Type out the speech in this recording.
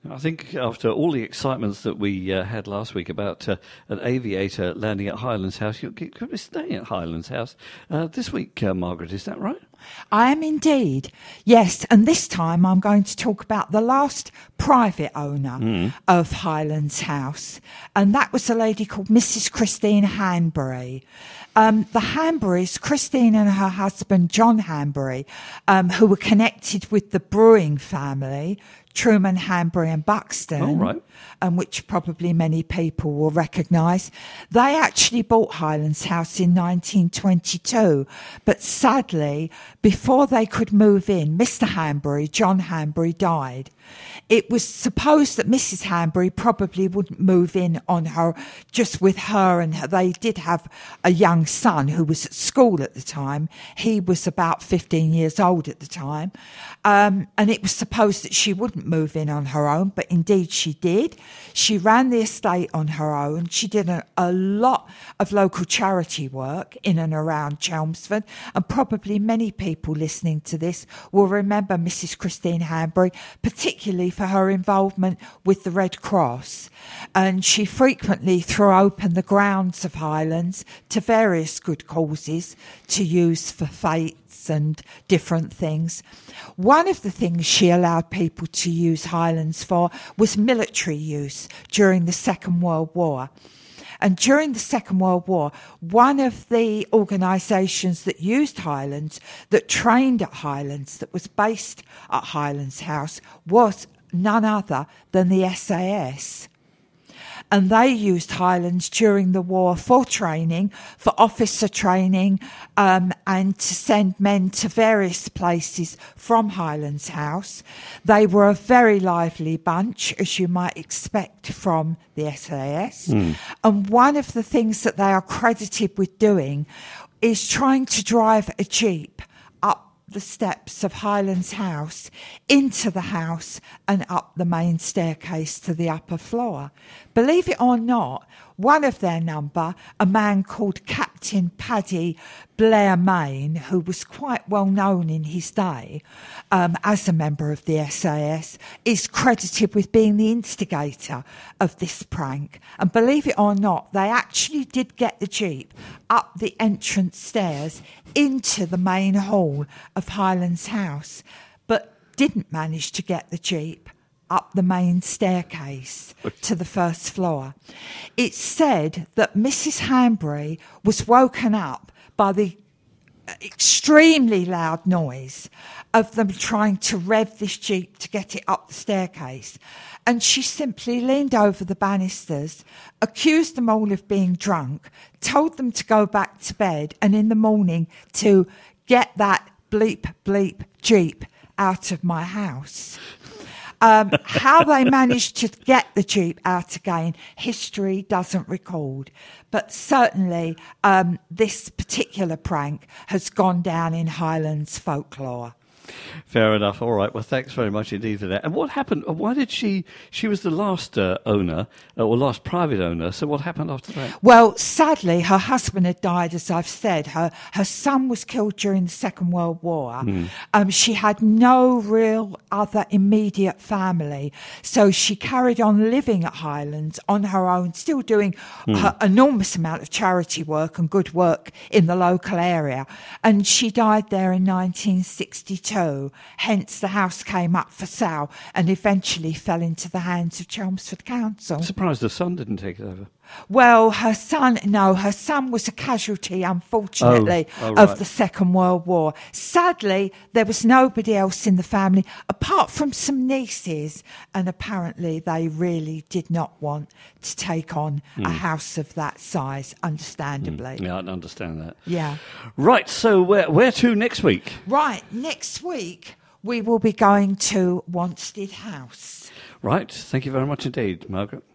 I think after all the excitements that we had last week about an aviator landing at Highlands House, you're going to be staying at Highlands House this week, Margaret, is that right? I am indeed, yes, and this time I'm going to talk about the last private owner of Highlands House, and that was a lady called Mrs. Christine Hanbury. The Hanburys, Christine and her husband John Hanbury, who were connected with the brewing family, Truman, Hanbury and Buxton, which probably many people will recognise. They actually bought Highlands House in 1922, but sadly, before they could move in, Mr. Hanbury, John Hanbury, died. It was supposed that Mrs. Hanbury probably wouldn't move in on her, just with her and her. They did have a young son who was at school at the time. He was about 15 years old at the time. And it was supposed that she wouldn't move in on her own, but indeed she did. She ran the estate on her own. She did a lot of local charity work in and around Chelmsford, and probably many people listening to this will remember Mrs. Christine Hanbury, particularly for her involvement with the Red Cross. And she frequently threw open the grounds of Highlands to various good causes to use for fetes and different things. One of the things she allowed people to use Highlands for was military use during the Second World War. And during the Second World War, one of the organisations that used Highlands, that trained at Highlands, that was based at Highlands House, was none other than the SAS. And they used Highlands during the war for training, for officer training, and to send men to various places from Highlands House. They were a very lively bunch, as you might expect from the SAS. And one of the things that they are credited with doing is trying to drive a jeep up the steps of Highlands House into the house and up the main staircase to the upper floor. Believe it or not, one of their number, a man called Captain Paddy Blair Main, who was quite well known in his day as a member of the SAS, is credited with being the instigator of this prank. And believe it or not, they actually did get the jeep up the entrance stairs into the main hall of Highlands House, but didn't manage to get the jeep up the main staircase to the first floor. It's said that Mrs. Hanbury was woken up by the extremely loud noise of them trying to rev this jeep to get it up the staircase. And she simply leaned over the banisters, accused them all of being drunk, told them to go back to bed, and in the morning to get that bleep, bleep jeep out of my house. How they managed to get the jeep out again, history doesn't record. But certainly this particular prank has gone down in Highlands folklore. Fair enough. All right. Well, thanks very much indeed for that. And what happened? Why did she was the last owner, or last private owner, so what happened after that? Well, sadly, her husband had died, as I've said. Her son was killed during the Second World War. She had no real other immediate family. So she carried on living at Highlands on her own, still doing her enormous amount of charity work and good work in the local area. And she died there in 1962. Hence, the house came up for sale and eventually fell into the hands of Chelmsford Council. I'm surprised the son didn't take it over. Well, her son was a casualty, unfortunately, of the Second World War. Sadly, there was nobody else in the family apart from some nieces, and apparently they really did not want to take on a house of that size, understandably. Yeah, I can understand that. Yeah. Right, so where to next week? Right, next week we will be going to Wanstead House. Right, thank you very much indeed, Margaret.